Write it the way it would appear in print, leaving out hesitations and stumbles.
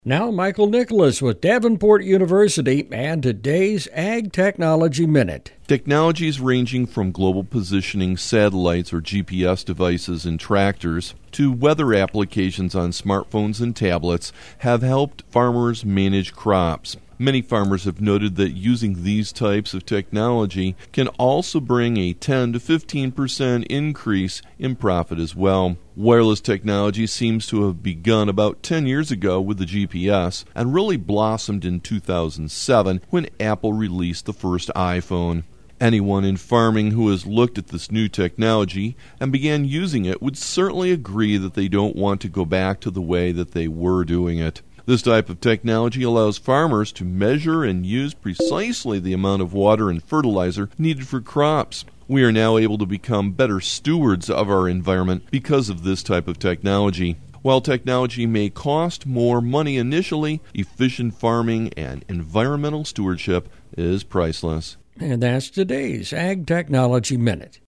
Now, Michael Nicholas with Davenport University and today's Ag Technology Minute. Technologies ranging from global positioning satellites or GPS devices in tractors to weather applications on smartphones and tablets have helped farmers manage crops. Many farmers have noted that using these types of technology can also bring a 10 to 15% increase in profit as well. Wireless technology seems to have begun about 10 years ago with the GPS and really blossomed in 2007 when Apple released the first iPhone. Anyone in farming who has looked at this new technology and began using it would certainly agree that they don't want to go back to the way that they were doing it. This type of technology allows farmers to measure and use precisely the amount of water and fertilizer needed for crops. We are now able to become better stewards of our environment because of this type of technology. While technology may cost more money initially, efficient farming and environmental stewardship is priceless. And that's today's Ag Technology Minute.